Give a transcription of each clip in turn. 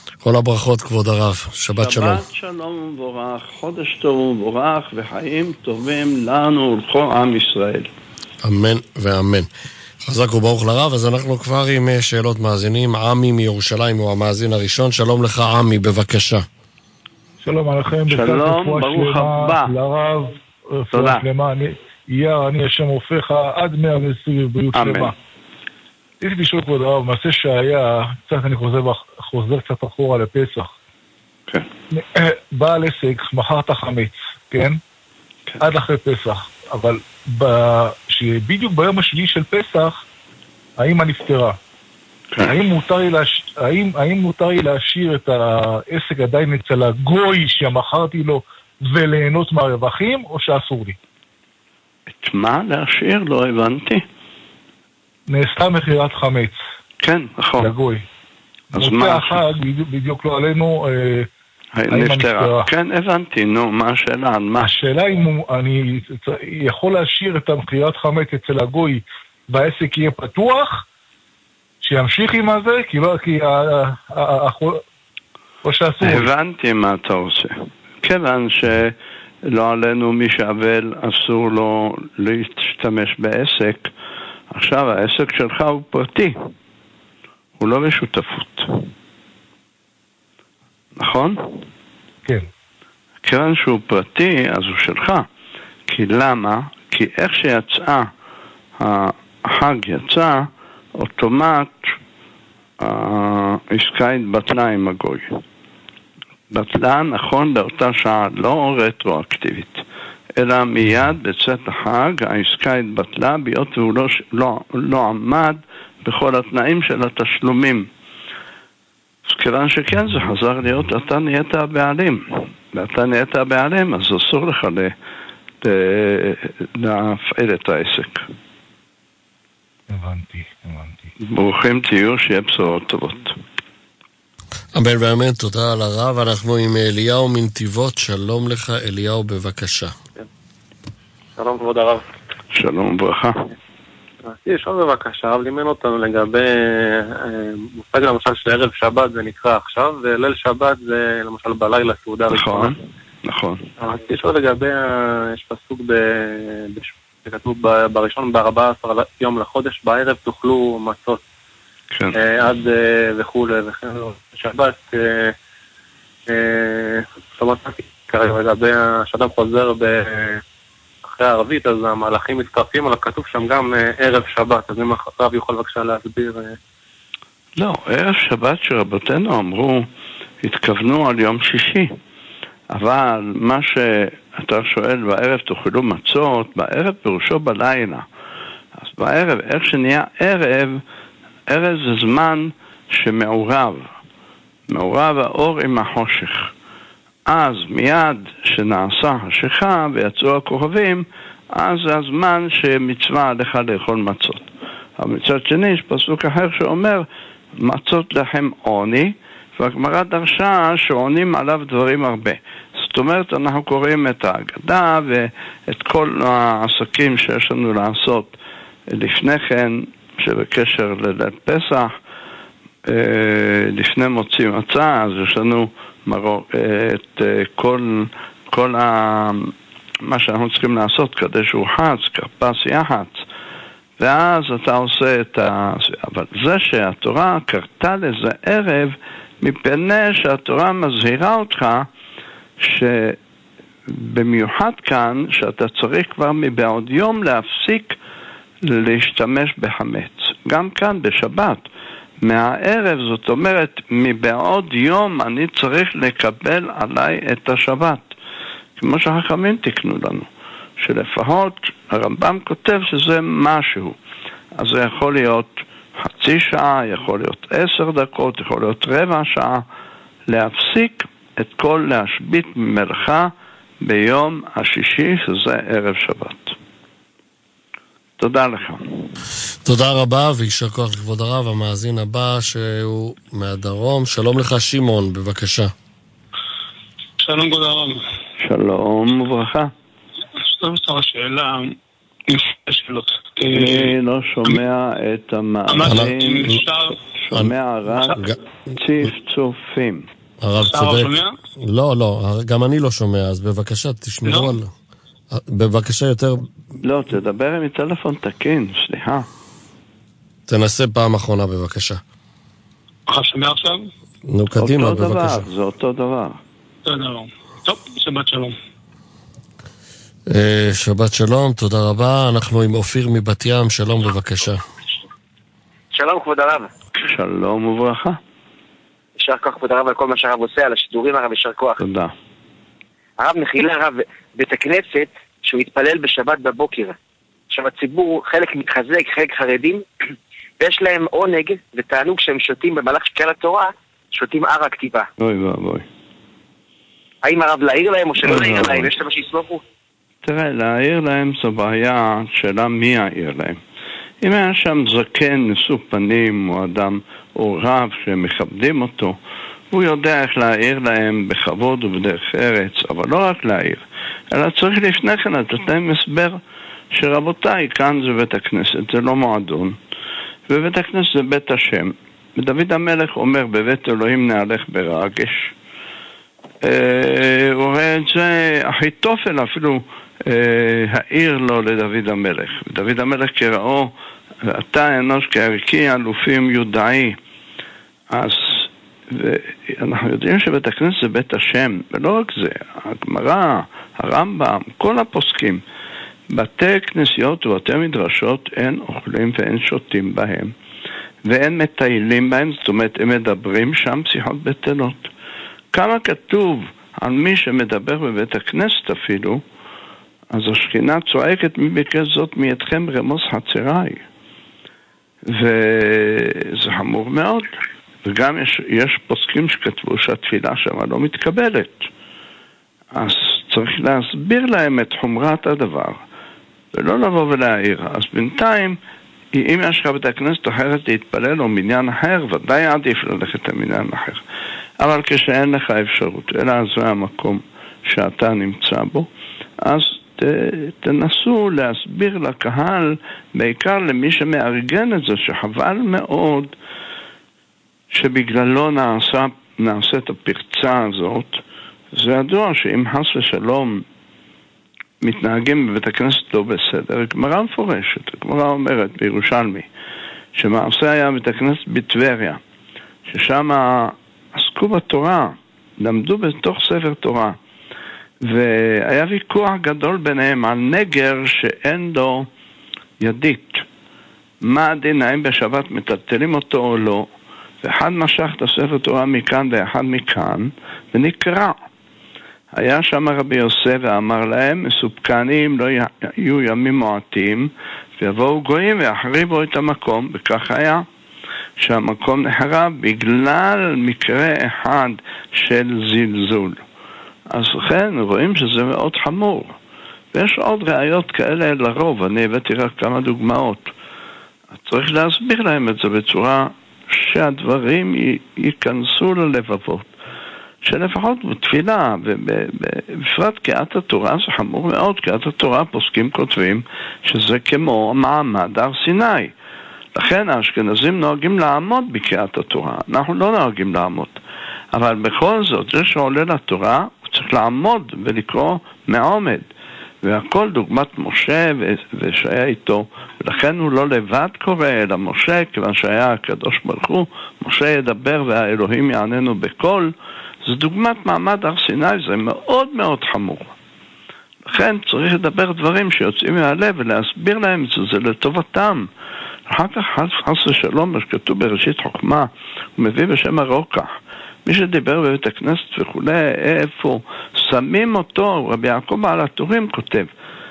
כל הברכות, כבוד הרב. שבת שלום. שבת שלום ומבורך, חודש טוב ומבורך, וחיים טובים לנו ולכל עם ישראל. אמן ואמן. חזק וברוך לרב. אז אנחנו כבר עם שאלות מאזינים. עמי מירושלים הוא המאזין הראשון. שלום לך עמי, בבקשה. שלום עליכם. שלום, ברוך הבא. לרב, רפואה שלמה. אני השם הופך עד 120 בבריאות שלמה. יש לי לשאול כבוד הרב, מעשה שהיה, קצת אני חוזר קצת אחורה לפסח. כן. בעל עסק, מכרת חמץ, כן? עד אחרי פסח. אבל בדיוק ביום השביעי של פסח, האמא נפטרה. האם מותר לי להשאיר את העסק עדיין אצל הגוי שמכרתי לו וליהנות מהרווחים, או שאסור לי? את מה להשאיר? לא הבנתי. נעשתה מחירת חמץ. כן, נכון. לגוי. אז מוצא מה? החג, בדיוק לא עלינו, נפטרה. כן, הבנתי. נו, מה השאלה? מה? השאלה אם אני יכול להשאיר את המחירת חמץ אצל הגוי והעסק יהיה פתוח, שימשיך עם הזה, או שאסור. הבנתי מה אתה עושה. כיוון שלא עלינו מי שעבל אסור לו להשתמש בעסק, עכשיו העסק שלך הוא פרטי, הוא לא בשותפות, נכון? כן. כיוון שהוא פרטי אז הוא שלך. כי למה? כי איך שיצא החג יצא, אוטומט העסקה התבטלה עם הגוי. בטלה נכון לאותה שעה, לא רטרואקטיבית, אלא מיד בצאת החג העסקה התבטלה ביות והוא לא עמד בכל התנאים של התשלומים. אז כיוון שכן זה חזר להיות, אתה נהיית הבעלים, ואתה נהיית הבעלים, אז אסור לך להפעיל את העסק. הבנתי. ברוכים תהיו, שיהיה בשורות טובות. אמן ואמן, תודה על הרב. אנחנו עם אליהו מנתיבות. שלום לך אליהו, בבקשה. שלום כבוד הרב. שלום וברכה. יש עוד בבקשה, הרב לימד אותנו לגבי מושג למשל של ערב שבת זה נקרא עכשיו, וליל שבת זה למשל בלילה סעודה ראשונה. נכון. יש עוד לגבי, יש פסוק שכתוב בראשון ב14 יום לחודש, בערב תאכלו מצות. כן. עד וכולי וכן שבת כרגע לגבי השאדם חוזר אחרי הערבית, אז המהלכים מצטרפים על הכתוב שם גם ערב שבת. אז אם הרב יכול בבקשה להסביר. לא, ערב שבת שרבותינו אמרו התכוונו על יום שישי, אבל מה שאתה שואל בערב תאכלו מצות, בערב פירושו בלילה. אז בערב, איך שנהיה ערב זה זמן שמעורב האור עם החושך. אז מיד שנעשה השכה ויצאו הכוכבים, אז זה הזמן שמצווה עליך לאכול מצות. אבל מצד שני יש פסוק אחר שאומר מצות לכם עוני, והגמרא דרשה שעונים עליו דברים הרבה. זאת אומרת, אנחנו קוראים את ההגדה ואת כל העסקים שיש לנו לעשות לפני כן, שבקשר לליל פסח, לפני מוציא מצה, אז יש לנו את כל מה שאנחנו צריכים לעשות כדי שהוא חץ, כרפס יחץ, ואז אתה עושה את אבל זה שהתורה קרתה לזה ערב, מפני שהתורה מזהירה אותך שבמיוחד כאן שאתה צריך כבר מבעוד יום להפסיק להשתמש בחמץ. גם כאן בשבת מהערב, זאת אומרת מבעוד יום אני צריך לקבל עליי את השבת, כמו שהחכמים תקנו לנו, שלפחות הרמב"ם כותב שזה משהו. אז זה יכול להיות חצי שעה, יכול להיות 10 דקות, יכול להיות רבע שעה, להפסיק את כל להשבית ממלאכה ביום השישי, שזה ערב שבת. תודה לך. תודה רבה, ויישר כוח לכבוד הרב. המאזין הבא שהוא מהדרום. שלום לך שמעון, בבקשה. שלום כבוד הרב. שלום וברכה. שאלה, שאלות. אני לא שומע את המאזין, שומע רק צפצופים. הרב צודק. לא, גם אני לא שומע, אז בבקשה תשמרו על... בבקשה יותר... לא, תדבר עם טלפון תקין, סליחה. תנסה פעם אחרונה בבקשה. אתה שומע עכשיו? נו, קדימה בבקשה. זה אותו דבר. טוב, שבת שלום. שבת שלום, תודה רבה. אנחנו עם אופיר מבת ים, שלום בבקשה. שלום כבוד הרב. שלום וברכה. יישר כוח כבוד הרב על כל מה שהרב עושה, על השידורים הרב, יישר כוח. תודה. הרב מחילה הרב בית הכנסת שהוא התפלל בשבת בבוקר. עכשיו הציבור חלק מתחזק, חלק חרדים, ויש להם עונג ותענוג שהם שותים במהלך שקל התורה, שותים ער הכתיבה. אוי ואבוי. האם הרב להעיר להם או שלא להעיר להם? יש למה שיסמוכו? תראה, להעיר להם זו בעיה, שאלה מי יעיר להם. אם היה שם זקן, נשוא פנים, או אדם, או רב שמכבדים אותו, הוא יודע איך להעיר להם בכבוד ובדרך ארץ, אבל לא רק להעיר, אלא צריך לפני כן לתת להם הסבר שרבותיי, כאן זה בית הכנסת, זה לא מועדון, ובית הכנסת זה בית השם. ודוד המלך אומר, בבית אלוהים נהלך ברגש. הוא רואה את זה, אחיתופל אפילו העיר לו לדוד המלך. ודוד המלך קראו, אתה אנוש כערכי אלופים יודעי. אז אנחנו יודעים שבית הכנסת זה בית השם, ולא רק זה, הגמרא, הרמב"ם, כל הפוסקים, בתי כנסיות ובתי מדרשות אין אוכלים ואין שותים בהם, ואין מטיילים בהם, זאת אומרת, הם מדברים שם שיחות בטלות. כמה כתוב על מי שמדבר בבית הכנסת אפילו, אז השכינה צועקת מי ביקש זאת מידכם רמוס חצריי. וזה חמור מאוד. וגם יש פוסקים שכתבו שהתפילה שמה לא מתקבלת. אז צריך להסביר להם את חומרת הדבר, ולא לבוא ולהעיר. אז בינתיים, אם יש לך בית הכנסת אחרת להתפלל או מניין אחר, ודאי עדיף ללכת למניין אחר. אבל כשאין לך אפשרות, אלא זה המקום שאתה נמצא בו, אז תנסו להסביר לקהל, בעיקר למי שמארגן את זה, שחבל מאוד שבגללו נעשית הפרצה הזאת. זה ידוע שאם חס ושלום מתנהגים בבית הכנסת לא בסדר, גמרא מפורשת, הגמרא אומרת בירושלמי, שמעשה היה בית הכנסת בטבריה, ששם עסקו בתורה, למדו בתוך ספר תורה, והיה ויכוח גדול ביניהם על נגר שאין לו ידית. מה הדין, האם בשבת מטלטלים אותו או לא? ואחד משך את הספר תורה מכאן ואחד מכאן, ונקרא. היה שם רבי יוסף ואמר להם, מסופקנים לא יהיו ימים מועטים, ויבואו גויים ויחריבו את המקום, וכך היה. שהמקום נחרב בגלל מקרה אחד של זלזול. אז לכן רואים שזה מאוד חמור. ויש עוד ראיות כאלה לרוב, אני הבאתי רק כמה דוגמאות. צריך להסביר להם את זה בצורה שהדברים ייכנסו ללבבות. שלפחות בתפילה, ובפרט קריאת התורה זה חמור מאוד. קריאת התורה פוסקים כותבים שזה כמו מעמד הר סיני. לכן האשכנזים נוהגים לעמוד בקריאת התורה, אנחנו לא נוהגים לעמוד. אבל בכל זאת, זה שעולה לתורה, הוא צריך לעמוד ולקרוא מעומד. והכל דוגמת משה ושהיה איתו, ולכן הוא לא לבד קורא אלא משה, כיוון שהיה הקדוש ברוך הוא, משה ידבר והאלוהים יעננו בקול. זה דוגמת מעמד הר סיני, זה מאוד מאוד חמור. לכן צריך לדבר דברים שיוצאים מהלב ולהסביר להם את זה, זה לטובתם. אחר כך חס ושלום, מה שכתוב בראשית חוכמה, הוא מביא בשם הרוקח. מי שדיבר בבית הכנסת וכולי, איפה שמים אותו, רבי יעקב בעל הטורים כותב,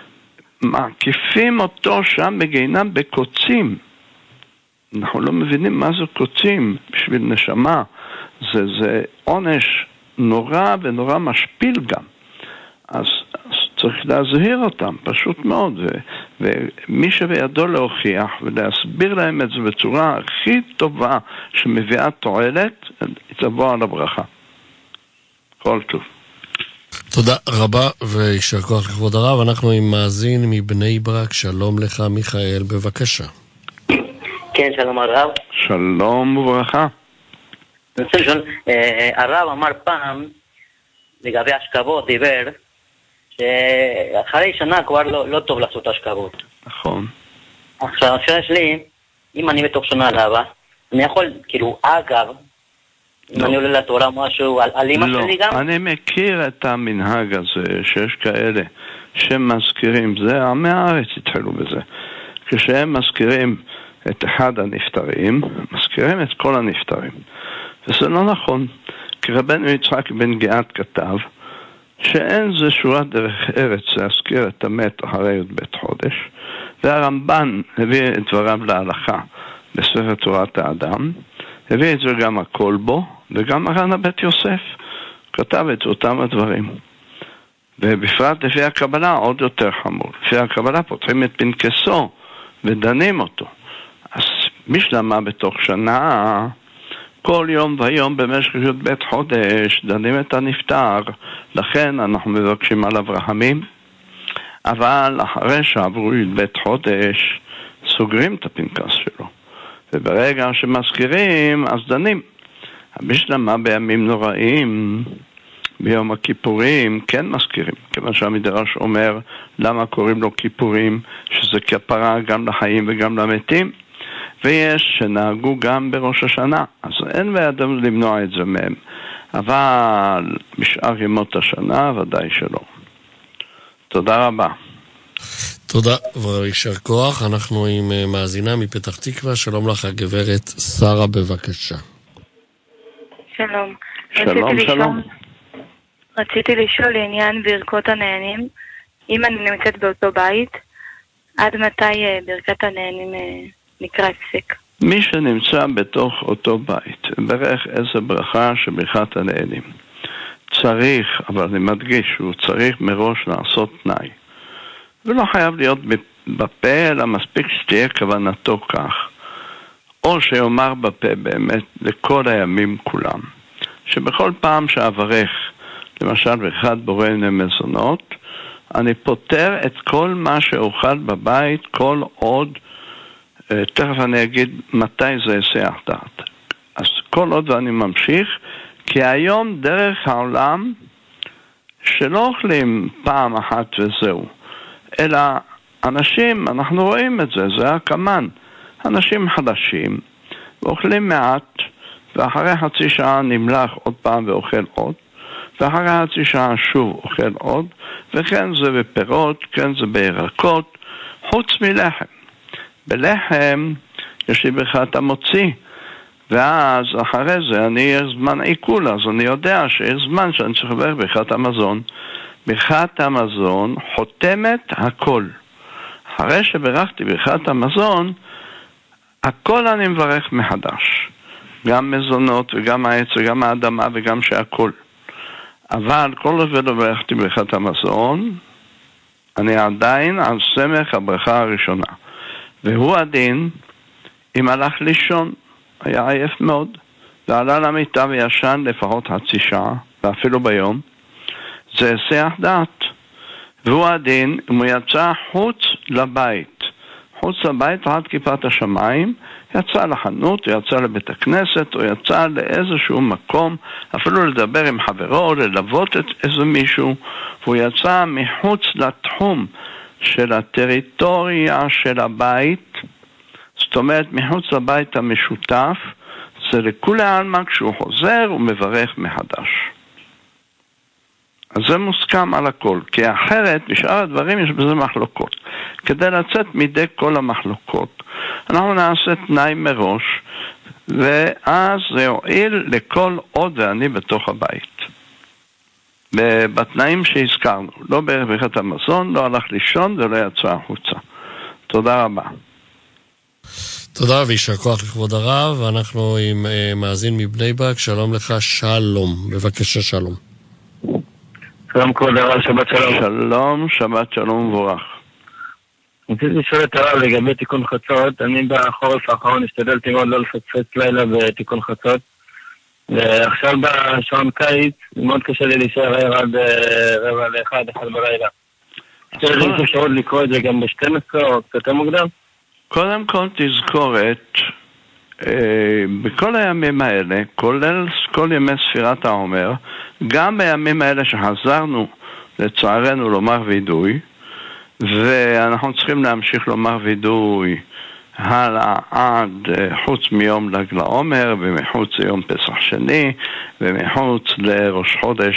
מעקיפים אותו שם בגיהינום בקוצים. אנחנו לא מבינים מה זה קוצים בשביל נשמה. זה עונש נורא ונורא משפיל גם. אז צריך להזהיר אותם, פשוט מאוד. ומי שבידו להוכיח ולהסביר להם את זה בצורה הכי טובה שמביאה תועלת, תבוא על הברכה. כל טוב. תודה רבה וישר כוח לכבוד הרב. אנחנו עם מאזין מבני ברק. שלום לך מיכאל, בבקשה. כן, שלום הרב. שלום וברכה. אני רוצה לשאול, הרב אמר פעם לגבי השכבות, דיבר שאחרי שנה כבר לא טוב לעשות השכבות. נכון. עכשיו השאלה שלי, אם אני בתוך שנה הבאה, אני יכול, כאילו, אגב, אם אני עולה לתורה משהו, על אמא שלי גם? לא, אני מכיר את המנהג הזה, שיש כאלה שמזכירים, זה עמי הארץ התחילו בזה. כשהם מזכירים את אחד הנפטרים, מזכירים את כל הנפטרים. וזה לא נכון, כי רבנו יצחק בן גאת כתב, שאין זה שורת דרך ארץ להזכיר את המת אחרי י"ב חודש, והרמב"ן הביא את דבריו להלכה בספר תורת האדם, הביא את זה גם הכל בו, וגם מרן הבית יוסף כתב את אותם הדברים. ובפרט לפי הקבלה עוד יותר חמור. לפי הקבלה פותחים את פנקסו ודנים אותו. אז משלמה בתוך שנה, כל יום ויום במשך י"ב חודש דנים את הנפטר, לכן אנחנו מבקשים עליו רחמים. אבל אחרי שעברו י"ב חודש סוגרים את הפנקס שלו, וברגע שמזכירים אז דנים. המשלמה בימים נוראים, ביום הכיפורים, כן מזכירים, כיוון שהמדרש אומר למה קוראים לו כיפורים, שזה כפרה גם לחיים וגם למתים, ויש שנהגו גם בראש השנה, אז אין בידם למנוע את זה מהם, אבל בשאר ימות השנה ודאי שלא. תודה רבה. תודה וישר כוח. אנחנו עם מאזינה מפתח תקווה. שלום לך הגברת שרה, בבקשה. שלום. שלום. רציתי לשאול לעניין ברכות הנהנים, אם אני נמצאת באותו בית, עד מתי ברכת הנהנים נקרא הפסק? מי שנמצא בתוך אותו בית, ברך איזה ברכה שברכת הנהנים. צריך, אבל אני מדגיש, הוא צריך מראש לעשות תנאי. ולא חייב להיות בפה, אלא מספיק שתהיה כוונתו כך. או שיאמר בפה באמת לכל הימים כולם. שבכל פעם שאברך, למשל ברכת בורא מזונות, אני פותר את כל מה שאוכל בבית, כל עוד, תכף אני אגיד מתי זה יסח דעת. אז כל עוד ואני ממשיך, כי היום דרך העולם שלא אוכלים פעם אחת וזהו, אלא אנשים, אנחנו רואים את זה, זה הכמן, אנשים חדשים, ואוכלים מעט, ואחרי חצי שעה נמלח עוד פעם ואוכל עוד, ואחרי חצי שעה שוב אוכל עוד, וכן זה בפירות, כן זה בירקות, חוץ מלחם. בלחם יש לי ברכת המוציא, ואז אחרי זה אני יש זמן עיכול, אז אני יודע שיש זמן שאני צריך לברך ברכת המזון. ברכת המזון חותמת הכל. אחרי שברכתי ברכת המזון, הכל אני מברך מחדש. גם מזונות וגם העץ וגם האדמה וגם שהכל. אבל כל עוד ולא ברכתי ברכת המזון, אני עדיין על סמך הברכה הראשונה. והוא הדין, אם הלך לישון, היה עייף מאוד, ועלה למיטה וישן לפחות חצי שעה, ואפילו ביום, זה היסח דעת. והוא הדין, אם הוא יצא חוץ לבית, חוץ לבית עד כיפת השמיים, יצא לחנות, יצא לבית הכנסת, או יצא לאיזשהו מקום, אפילו לדבר עם חברו, או ללוות את איזה מישהו, והוא יצא מחוץ לתחום של הטריטוריה של הבית, זאת אומרת מחוץ לבית המשותף, זה לכולי עלמא כשהוא חוזר הוא מברך מחדש. אז זה מוסכם על הכל, כי אחרת בשאר הדברים יש בזה מחלוקות. כדי לצאת מידי כל המחלוקות, אנחנו נעשה תנאי מראש, ואז זה יועיל לכל עוד ואני בתוך הבית. בתנאים שהזכרנו, לא ברכת המזון, לא הלך לישון ולא יצא החוצה. תודה רבה. תודה וישר כוח לכבוד הרב. אנחנו עם מאזין מבני ברק. שלום לך שלום, בבקשה שלום. שלום כבוד הרב, שבת שלום. שלום, שבת שלום וברך. רציתי לשאול את הרב לגבי תיקון חצות. אני בחורף האחרון השתדלתי מאוד לא לפספס לילה בתיקון חצות, ועכשיו בשעון קיץ, מאוד קשה לי להישאר ער עד 12:45, 1 בלילה. יש אפשרות לקרוא את זה גם ב-12 או קצת יותר מוקדם? קודם כל תזכורת, בכל הימים האלה, כולל כל ימי ספירת העומר, גם בימים האלה שחזרנו לצערנו לומר וידוי, ואנחנו צריכים להמשיך לומר וידוי הלאה עד חוץ מיום ל"ג לעומר ומחוץ ליום פסח שני ומחוץ לראש חודש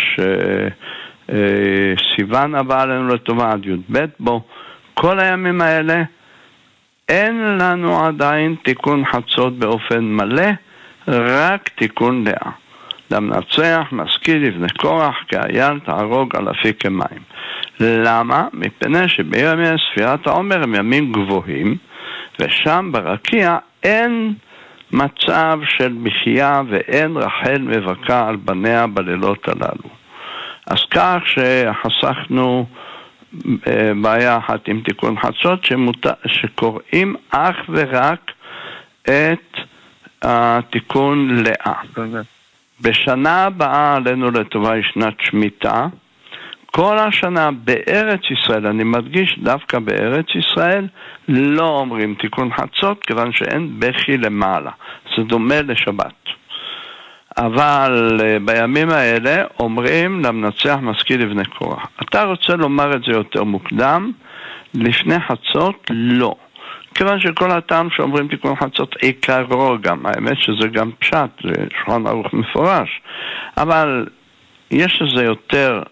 סיוון הבא עלינו לטובה עד י"ב בו. כל הימים האלה אין לנו עדיין תיקון חצות באופן מלא, רק תיקון לאה. למנצח, משכיל, לבני קורח, כאייל, תהרוג אלפי כמים. למה? מפני שבימי ספירת העומר הם ימים גבוהים, ושם ברקיע אין מצב של מחייה ואין רחל מבכה על בניה בלילות הללו. אז כך שחסכנו בעיה אחת עם תיקון חצות שקוראים אך ורק את התיקון לאה. בשנה הבאה עלינו לטובה היא שנת שמיטה. כל השנה בארץ ישראל, אני מדגיש דווקא בארץ ישראל, לא אומרים תיקון חצות, כיוון שאין בכי למעלה. זה דומה לשבת. אבל בימים האלה אומרים למנצח משכיל לבני קורח. אתה רוצה לומר את זה יותר מוקדם? לפני חצות לא. כיוון שכל הטעם שאומרים תיקון חצות עיקרו גם, האמת שזה גם פשט, זה שולחן ערוך מפורש, אבל יש לזה יותר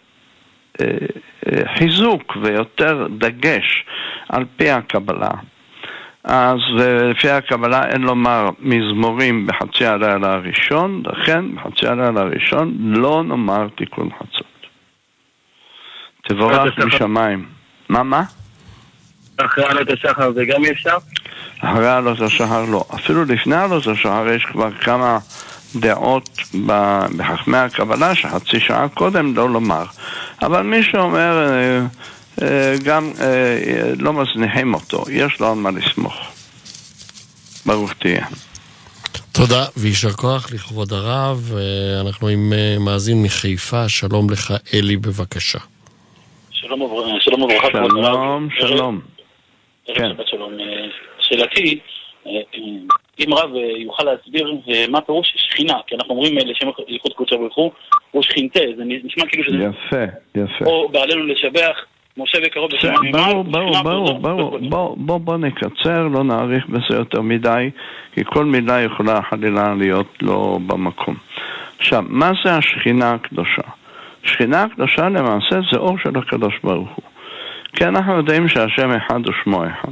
חיזוק ויותר דגש על פי הקבלה. אז לפי הקבלה אין לומר מזמורים בחצי הלילה הראשון, לכן בחצי הלילה הראשון לא נאמר תיקון חצות. תבורך משמיים. מה? אחרי עלות השחר זה גם אפשר? אחרי עלות השחר לא. אפילו לפני עלות השחר יש כבר כמה דעות בחכמי הקבלה שחצי שעה קודם לא לומר. אבל מי שאומר גם לא מזניחים אותו, יש לו על מה לסמוך. ברוך תהיה. תודה וישר כוח לכבוד הרב. אנחנו עם מאזין מחיפה. שלום לך אלי, בבקשה. שלום וברכה. שלום. כן. שאלתי, אם רב יוכל להסביר מה פירוש שכינה, כי אנחנו אומרים לשם ייחוד קודשא בריך הוא שכינתה, זה נשמע כאילו שזה יפה. או בעלינו לשבח משה וקרוב בשם בוא נקצר, לא נאריך בזה יותר מדי, כי כל מילה יכולה חלילה להיות לא במקום. עכשיו, מה זה השכינה הקדושה? שכינה הקדושה למעשה זה אור של הקדוש ברוך הוא. כי אנחנו יודעים שהשם אחד ושמו אחד.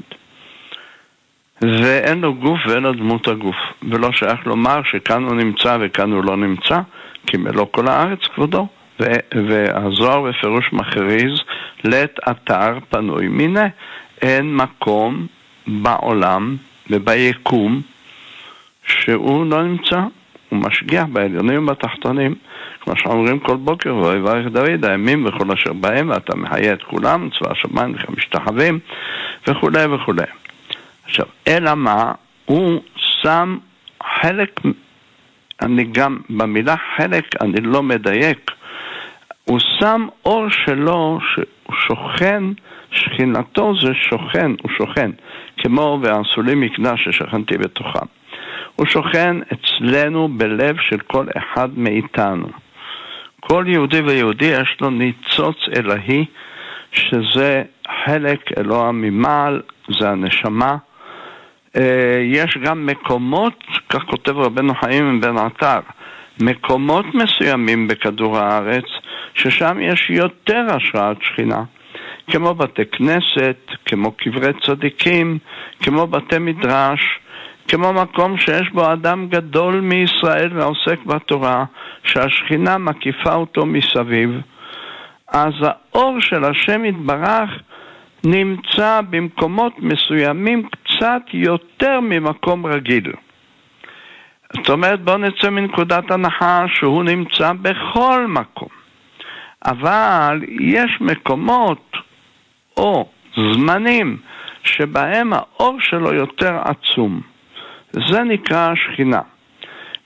ואין לו גוף ואין לו דמות הגוף. ולא שייך לומר שכאן הוא נמצא וכאן הוא לא נמצא, כי מלוא כל הארץ כבודו. והזוהר בפירוש מכריז, לית אתר פנוי מיני. אין מקום בעולם וביקום שהוא לא נמצא. הוא משגיח בעליונים ובתחתונים. כמו שאומרים כל בוקר, ויברך דוד, הימים וכל אשר בהם, ואתה מחיה את כולם, צבא השמיים וכם משתחווים, וכו' וכו'. עכשיו, אלא מה? הוא שם חלק, אני גם במילה חלק, אני לא מדייק, הוא שם אור שלו, שהוא שוכן, שכינתו זה שוכן, הוא שוכן, כמו ועשו לי מקדש ששכנתי בתוכם. הוא שוכן אצלנו בלב של כל אחד מאיתנו. כל יהודי ויהודי יש לו ניצוץ אלוהי, שזה חלק אלוה ממעל, זה הנשמה. יש גם מקומות, כך כותב רבנו חיים בן עטר, מקומות מסוימים בכדור הארץ, ששם יש יותר השראת שכינה, כמו בתי כנסת, כמו קברי צדיקים, כמו בתי מדרש, כמו מקום שיש בו אדם גדול מישראל ועוסק בתורה, שהשכינה מקיפה אותו מסביב. אז האור של השם יתברך נמצא במקומות מסוימים קצת יותר ממקום רגיל. זאת אומרת, בוא נצא מנקודת הנחה שהוא נמצא בכל מקום. אבל יש מקומות או זמנים שבהם האור שלו יותר עצום. זה נקרא שכינה.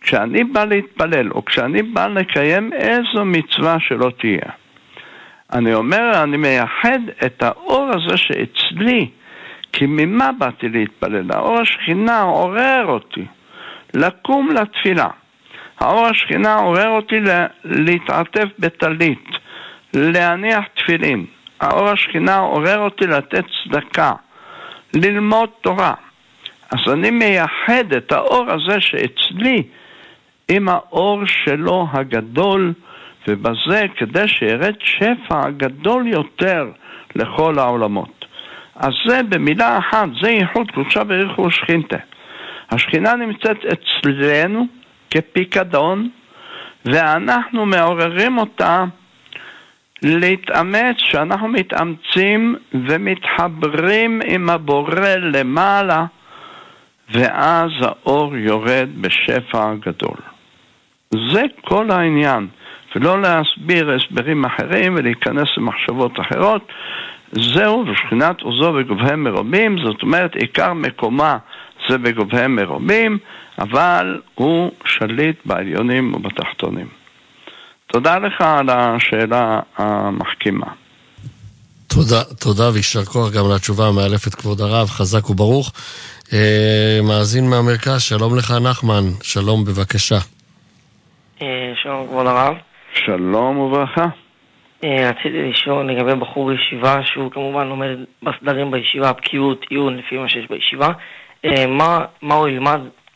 כשאני בא להתפלל, או כשאני בא לקיים איזו מצווה שלא תהיה, אני אומר, אני מייחד את האור הזה שאצלי, כי ממה באתי להתפלל? האור השכינה עורר אותי לקום לתפילה. האור השכינה עורר אותי להתעטף בטלית, להניח תפילין. האור השכינה עורר אותי לתת צדקה, ללמוד תורה. אז אני מייחד את האור הזה שאצלי עם האור שלו הגדול, ובזה כדי שירד שפע גדול יותר לכל העולמות. אז זה במילה אחת, זה ייחוד קודשה בריך הוא שכינתה. השכינה נמצאת אצלנו כפיקדון, ואנחנו מעוררים אותה להתאמץ, שאנחנו מתאמצים ומתחברים עם הבורא למעלה, ואז האור יורד בשפע גדול. זה כל העניין, ולא להסביר הסברים אחרים ולהיכנס למחשבות אחרות. זהו, ושכינת עוזו בגובהם מרובים, זאת אומרת עיקר מקומה זה בגובהם מרובים, אבל הוא שליט בעליונים ובתחתונים. תודה לך על השאלה המחכימה. תודה וישר כוח גם לתשובה המאלפת כבוד הרב, חזק וברוך. מאזין מהמרכז, שלום לך נחמן, שלום בבקשה. שלום כבוד הרב. שלום וברכה. רציתי לשאול לגבי בחור ישיבה שהוא כמובן לומד בסדרים בישיבה, בקיאות, עיון לפי מה שיש בישיבה, מה הוא ילמד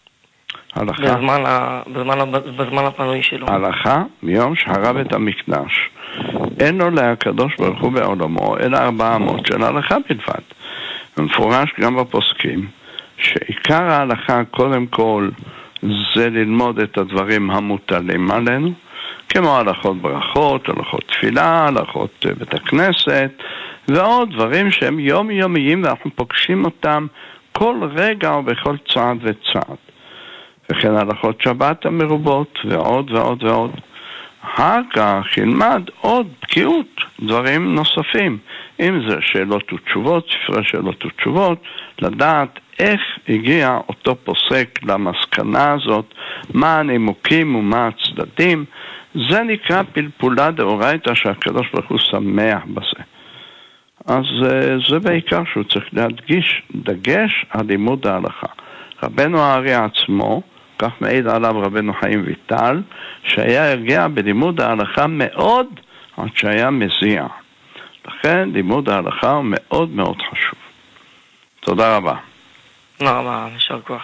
בזמן הפנוי שלו? הלכה מיום שחרב בית המקדש אין לו לקדוש ברוך הוא בעולמו אלא 400 של הלכה בלבד. מפורש גם בפוסקים שעיקר ההלכה קודם כל זה ללמוד את הדברים המוטלים עלינו, כמו הלכות ברכות, הלכות תפילה, הלכות בית הכנסת, ועוד דברים שהם יומיומיים ואנחנו פוגשים אותם כל רגע ובכל צעד וצעד. וכן הלכות שבת המרובות ועוד ועוד ועוד. אחר כך ילמד עוד בקיאות, דברים נוספים. אם זה שאלות ותשובות, ספרי שאלות ותשובות, לדעת איך הגיע אותו פוסק למסקנה הזאת, מה הנימוקים ומה הצדדים. זה נקרא פלפולה דאורייתא שהקדוש ברוך הוא שמח בזה. אז זה בעיקר שהוא צריך להדגיש דגש על לימוד ההלכה. רבנו הארי עצמו, כך מעיד עליו רבנו חיים ויטל, שהיה הרגיע בלימוד ההלכה מאוד עד שהיה מזיע. לכן לימוד ההלכה הוא מאוד מאוד חשוב. תודה רבה. תודה רבה, נשאר כוח.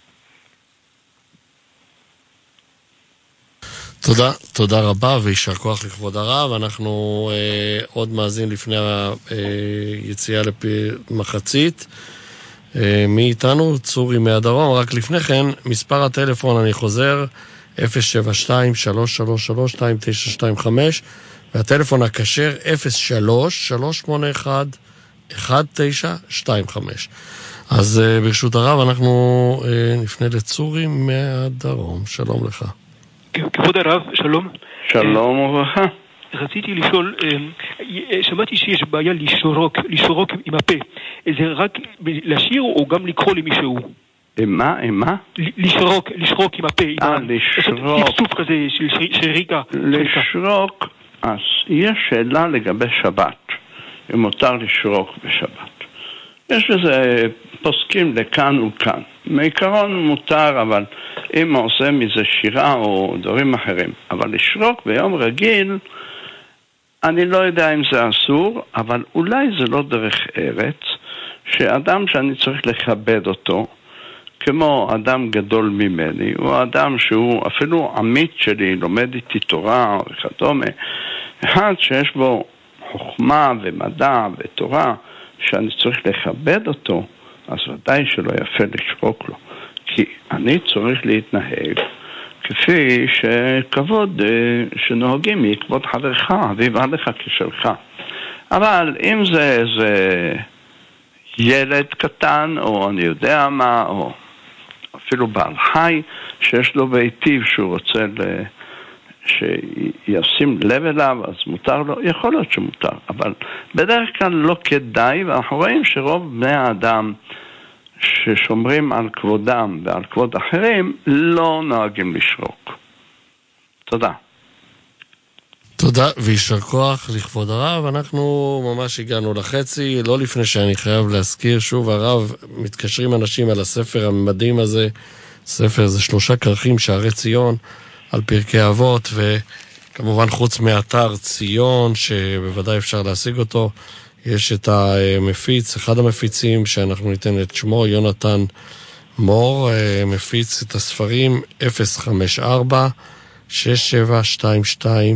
תודה רבה וישר כוח לכבוד הרב. אנחנו עוד מאזין לפני היציאה למחצית. מי איתנו? צורי מהדרום. רק לפני כן, מספר הטלפון אני חוזר 072-333-2925 והטלפון הכשר 03-381-1925. אז ברשות הרב אנחנו נפנה לצורי מהדרום. שלום לך. כבוד הרב, שלום. שלום וברכה. רציתי לשאול, שמעתי שיש בעיה לשרוק עם הפה. זה רק לשיר או גם לקרוא למישהו? עם מה? לשרוק עם הפה. לשרוק. סוף כזה של ריקה. לשרוק, אז יש שאלה לגבי שבת. אם מותר לשרוק בשבת. יש בזה פוסקים לכאן וכאן. מעיקרון מותר, אבל אם עושה מזה שירה או דברים אחרים. אבל לשרוק ביום רגיל, אני לא יודע אם זה אסור, אבל אולי זה לא דרך ארץ, שאדם שאני צריך לכבד אותו, כמו אדם גדול ממני, הוא אדם שהוא אפילו עמית שלי, לומד איתי תורה וכדומה, אחד שיש בו חוכמה ומדע ותורה, שאני צריך לכבד אותו, אז ודאי שלא יפה לשרוק לו. כי אני צריך להתנהג כפי שכבוד שנוהגים מכבוד חברך, ויבא לך כשלך. אבל אם זה איזה ילד קטן, או אני יודע מה, או אפילו בעל חי, שיש לו ביתיב שהוא רוצה שישים לב אליו, אז מותר לו, יכול להיות שמותר, אבל בדרך כלל לא כדאי, ואנחנו רואים שרוב בני האדם ששומרים על כבודם ועל כבוד אחרים לא נוהגים לשרוק. תודה. תודה וישר כוח לכבוד הרב. אנחנו ממש הגענו לחצי, לא לפני שאני חייב להזכיר שוב, הרב, מתקשרים אנשים על הספר המדהים הזה, ספר זה 3 כרכים שערי ציון על פרקי אבות, וכמובן חוץ מאתר ציון שבוודאי אפשר להשיג אותו, יש את המפיץ, אחד המפיצים שאנחנו ניתן את שמו, יונתן מור, מפיץ את הספרים 054 6722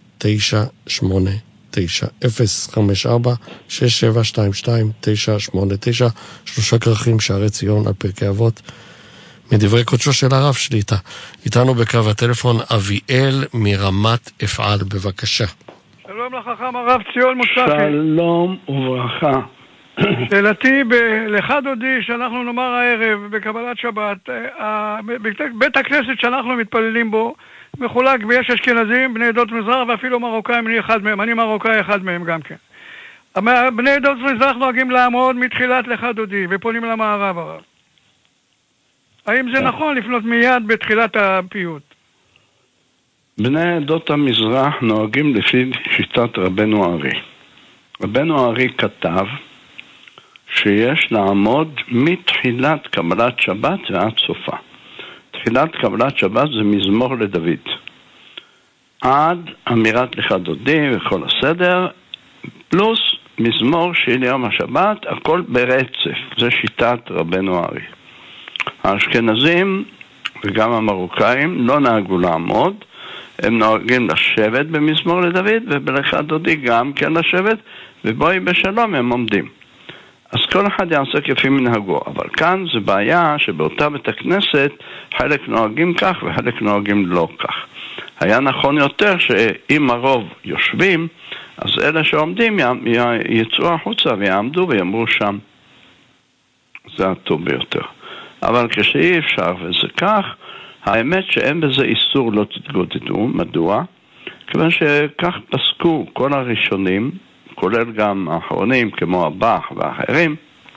989 054 6722 989 3 כרכים שערי ציון על פרקי אבות מדברי קודשו של הרב שליטה. איתנו בקו הטלפון אביאל מרמת אפעל, בבקשה. שלום לחכם הרב ציון מוצפי. שלום וברכה. שאלתי לך דודי שאנחנו נאמר הערב בקבלת שבת, בית הכנסת שאנחנו מתפללים בו מחולק ויש אשכנזים, בני עדות מזרח ואפילו מרוקאים, אני אחד מהם, אני מרוקאי אחד מהם גם כן. בני עדות מזרח נוהגים לעמוד מתחילת לך דודי ופונים למערב הרב. האם זה נכון לפנות מיד בתחילת הפיוט? בני עדות המזרח נוהגים לפי שיטת רבנו ארי. רבנו ארי כתב שיש לעמוד מתחילת קבלת שבת ועד סופה. תחילת קבלת שבת זה מזמור לדוד. עד אמירת לך דודי וכל הסדר, פלוס מזמור של יום השבת, הכל ברצף. זה שיטת רבנו ארי. האשכנזים וגם המרוקאים לא נהגו לעמוד, הם נוהגים לשבת במזמור לדוד, ובלך דודי גם כן לשבת, ובואי בשלום הם עומדים. אז כל אחד יעשה כפי מנהגו, אבל כאן זה בעיה שבאותה בית הכנסת חלק נוהגים כך וחלק נוהגים לא כך. היה נכון יותר שאם הרוב יושבים, אז אלה שעומדים יצאו החוצה ויעמדו ויאמרו שם. זה הטוב ביותר. אבל כשאי אפשר וזה כך, האמת שאין בזה איסור לא תתגודדו. מדוע? כיוון שכך פסקו כל הראשונים, כולל גם האחרונים כמו הבח ואחרים,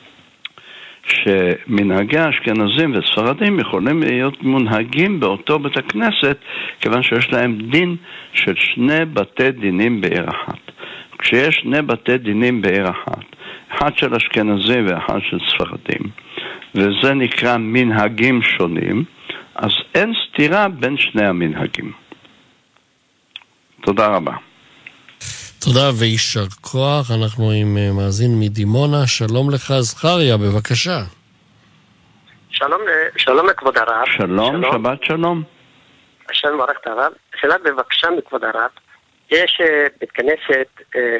שמנהגי האשכנזים וספרדים יכולים להיות מונהגים באותו בית הכנסת, כיוון שיש להם דין של 2 בתי דינים בעיר אחת. כשיש 2 בתי דינים בעיר אחת, אחד של אשכנזים ואחד של ספרדים, וזה נקרא מנהגים שונים, אז אין סתירה בין שני המנהגים. תודה רבה. תודה וישר כוח. אנחנו עם מאזין מדימונה. שלום לך זכריה, בבקשה. שלום לכבוד הרב. שלום, שבת שלום. השם ברך את הרב. שאלה בבקשה מכבוד הרב. יש בית כנסת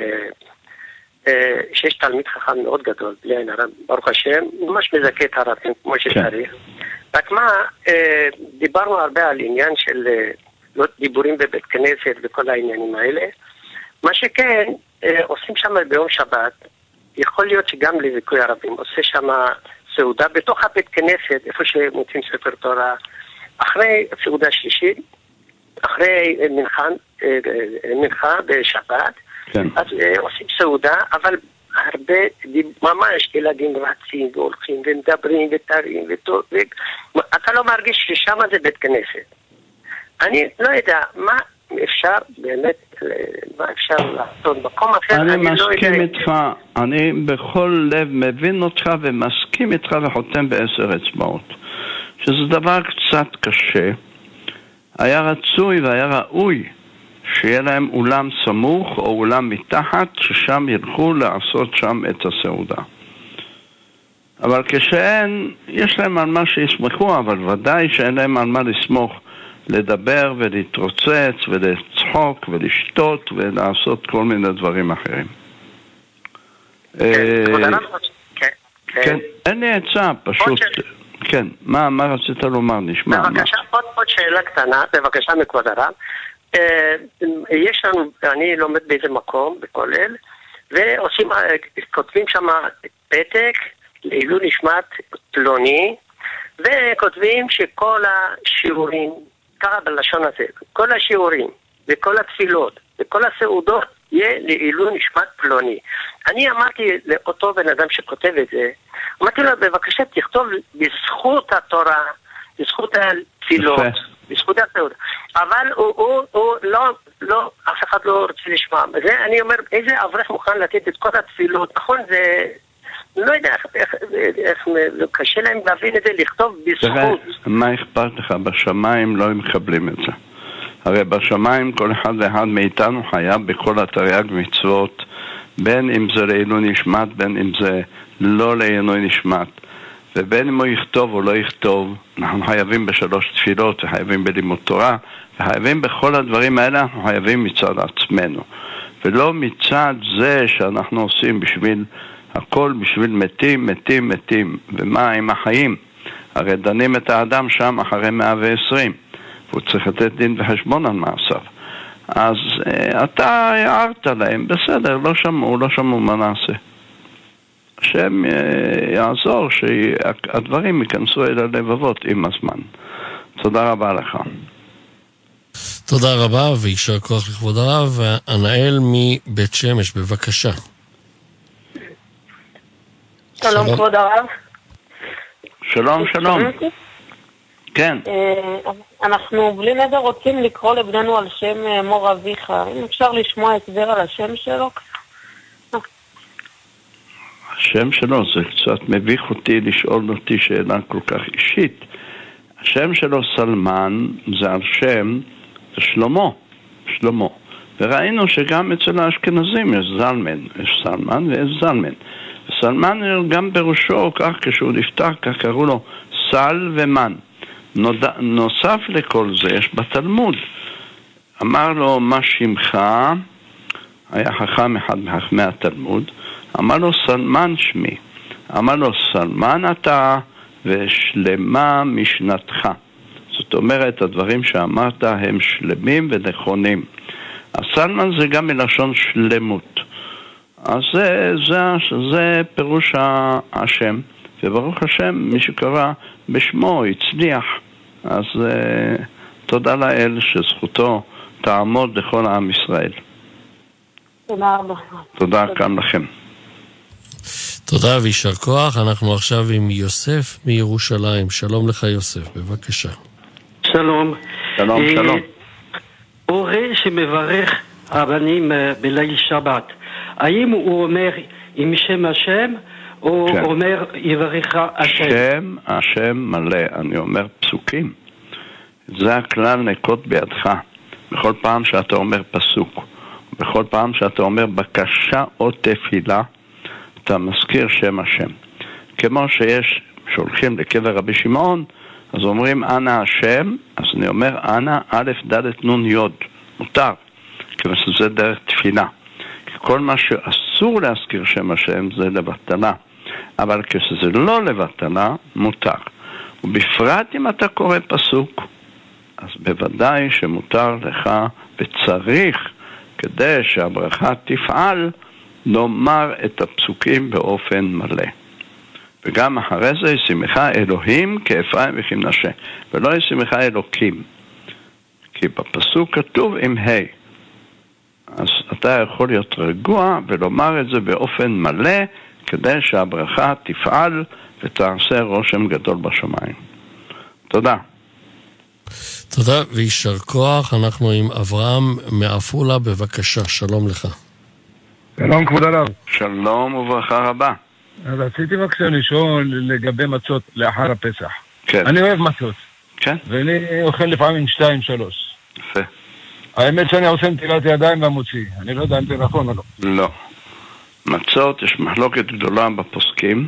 שיש תלמיד חכם מאוד גדול, בלי עין הרב, ברוך השם, ממש מזכה את הרב כמו שצריך. רק מה, דיברנו הרבה על עניין של דיבורים בבית כנסת וכל העניינים האלה. מה שכן, עושים שם ביום שבת, יכול להיות שגם לזיכוי ערבים, עושה שם סעודה בתוך הבית כנסת, איפה שמוצאים ספר תורה, אחרי סעודה שלישית, אחרי מנחה בשבת, כן. אז עושים סעודה, אבל הרבה, ממש ילדים רצים והולכים ומדברים ותרים אתה לא מרגיש ששם זה בית כנסת. אני לא יודע, מה אפשר באמת, מה אפשר לעשות במקום אחר? אני מסכים איתך, אני בכל לב מבין אותך ומסכים איתך וחותם ב10 אצבעות. שזה דבר קצת קשה. היה רצוי והיה ראוי שיהיה להם אולם סמוך או אולם מתחת, ששם ילכו לעשות שם את הסעודה. אבל כשאין, יש להם על מה שיסמכו, אבל ודאי שאין להם על מה לסמוך, לדבר ולהתרוצץ ולצחוק ולשתות ולעשות כל מיני דברים אחרים. כן, אין לי עצה, פשוט. כן, מה רצית לומר? נשמע. בבקשה, עוד שאלה קטנה, בבקשה מכבוד הרב. יש לנו, אני לומד באיזה מקום, בכולל, ועושים, כותבים שם פתק לעילוי נשמת פלוני, וכותבים שכל השיעורים, ככה בלשון הזה, כל השיעורים וכל התפילות וכל הסעודות יהיה לעילוי נשמת פלוני. אני אמרתי לאותו בן אדם שכותב את זה, אמרתי לו, בבקשה, תכתוב בזכות התורה, בזכות התפילות, בזכות התפילות. אבל הוא לא, אף אחד לא רוצה לשמוע. זה, אני אומר, איזה אברך מוכן לתת את כל התפילות? נכון, זה... לא יודע איך קשה להם להבין את זה, לכתוב בזכות. מה אכפת לך? בשמיים לא מקבלים את זה. הרי בשמיים כל אחד ואחד מאיתנו חייב בכל התרי"ג מצוות, בין אם זה לעילוי נשמת, בין אם זה לא לעילוי נשמת, ובין אם הוא יכתוב או לא יכתוב. אנחנו חייבים בשלוש תפילות, וחייבים בלימוד תורה, וחייבים בכל הדברים האלה, אנחנו חייבים מצד עצמנו, ולא מצד זה שאנחנו עושים בשביל הכל, בשביל מתים. ומה עם החיים? הרי דנים את האדם שם אחרי 120, והוא צריך לתת דין וחשבון על מעשיו. אז אתה הערת להם, בסדר, לא שמעו מה נעשה. השם יעזור שהדברים ייכנסו אל הלבבות עם הזמן. תודה רבה לך. תודה רבה ויישר כוח לכבוד הרב. ענאל מבית שמש, בבקשה. שלום כבוד הרב. שלום. כן. אנחנו בלי נדר רוצים לקרוא לבננו על שם מור אביך. אם אפשר לשמוע הסבר על השם שלו? השם שלו זה קצת מביך אותי לשאול אותי שאלה כל כך אישית. השם שלו סלמן, זה על שם, זה שלמה. וראינו שגם אצל האשכנזים יש זלמן, יש סלמן ויש זלמן. וסלמן גם בראשו, כך כשהוא נפטר, כך קראו לו סל ומן. נוסף לכל זה, יש בתלמוד. אמר לו, מה שמך? היה חכם אחד מחכמי התלמוד. אמר לו, סלמן שמי. אמר לו, סלמן אתה ושלמה משנתך. זאת אומרת, הדברים שאמרת הם שלמים ונכונים. הסלמן זה גם מלשון שלמות. אז זה פירוש השם. וברוך השם, מי שקרא בשמו הצליח. אז תודה לאל שזכותו תעמוד לכל עם ישראל. תודה רבה. תודה גם לכם. תודה ויישר כוח. אנחנו עכשיו עם יוסף מירושלים. שלום לך יוסף, בבקשה. שלום. שלום. הורה שמברך רבנים בליל שבת, האם הוא אומר עם שם השם או כן. אומר יברך השם? השם מלא, אני אומר פסוקים. זה הכלל נקוט בידך. בכל פעם שאתה אומר פסוק, בכל פעם שאתה אומר בקשה או תפילה, אתה מזכיר שם השם. כמו שיש, שהולכים לקבר רבי שמעון, אז אומרים אנא השם, אז אני אומר אנא א' ד' נ' י', מותר, כיוון שזה דרך תפילה. כל מה שאסור להזכיר שם השם זה לבטלה, אבל כשזה לא לבטלה, מותר. ובפרט אם אתה קורא פסוק, אז בוודאי שמותר לך וצריך, כדי שהברכה תפעל, לומר את הפסוקים באופן מלא. וגם אחרי זה ישימך אלוהים כאפרים וכמנשה, ולא ישימך אלוקים, כי בפסוק כתוב עם ה'. אז אתה יכול להיות רגוע ולומר את זה באופן מלא, כדי שהברכה תפעל ותעשה רושם גדול בשמיים. תודה. תודה ויישר כוח. אנחנו עם אברהם מעפולה, בבקשה. שלום לך. שלום כבוד הרב. שלום וברכה רבה. אז רציתי בבקשה לשאול לגבי מצות לאחר הפסח. כן. אני אוהב מצות. כן. ואני אוכל לפעמים 2-3. יפה. האמת שאני עושה נטילת ידיים והמוציא. אני לא יודע אם זה נכון או לא. לא. מצות, יש מחלוקת גדולה בפוסקים,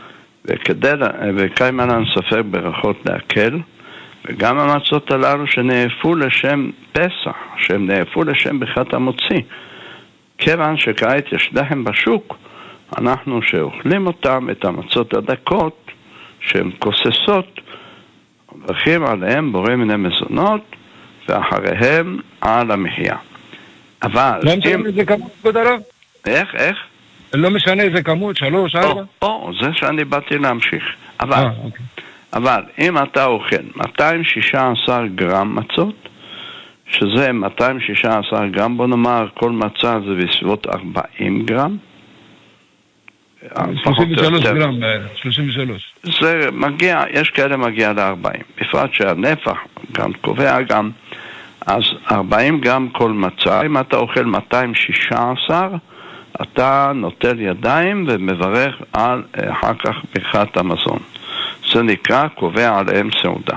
וקיימה לנו ספק ברכות להקל, וגם המצות הללו שנאפו לשם פסח, שהם נאפו לשם ברכת המוציא. כיוון שכעת יש לחם בשוק, אנחנו שאוכלים אותם, את המצות הדקות, שהן כוססות, מברכים עליהם בורא מיני מזונות, ואחריהם על המחיה. אבל... לא משנה איזה כמות, כבוד הרב? איך? לא משנה איזה כמות, 3, 4? זה שאני באתי להמשיך. אבל אם אתה אוכל 216 גרם מצות, שזה 216 גרם, בוא נאמר כל מצה זה בסביבות 40 גרם, 33 גרם, 33. זה מגיע, יש כאלה מגיע ל-40. בפרט שהנפח גם קובע גם, אז 40 גרם כל מצה. אם אתה אוכל 216, אתה נוטל ידיים ומברך על אחר כך ברכת המזון. זה נקרא קובע עליהם סעודה.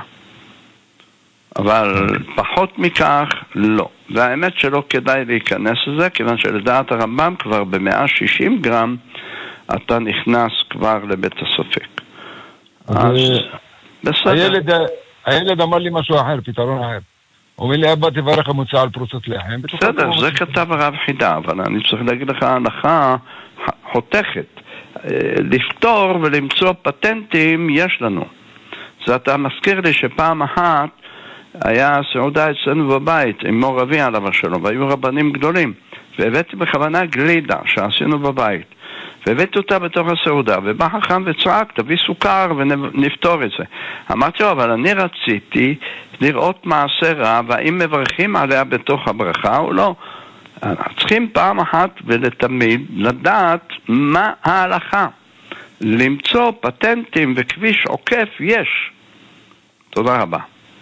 אבל פחות מכך לא. והאמת שלא כדאי להיכנס לזה, כיוון שלדעת הרמב"ם כבר ב-160 גרם אתה נכנס כבר לבית הספק. אז בסדר. הילד אמר לי משהו אחר, פתרון אחר. הוא אומר לי, אבא תברך המוצא על פרוסות לחם. בסדר, זה כתב הרב חידה, אבל אני צריך להגיד לך, ההנחה חותכת. לפתור ולמצוא פטנטים יש לנו. זה אתה מזכיר לי שפעם אחת היה סעודה אצלנו בבית עם מור אבי עליו השלום, והיו רבנים גדולים, והבאתי בכוונה גלידה שעשינו בבית, והבאתי אותה בתוך הסעודה, ובא חכם וצעק, תביא סוכר ונפתור את זה. אמרתי לו, אבל אני רציתי לראות מעשה רע, והאם מברכים עליה בתוך הברכה או לא. צריכים פעם אחת ולתמיד לדעת מה ההלכה. למצוא פטנטים וכביש עוקף יש. תודה רבה.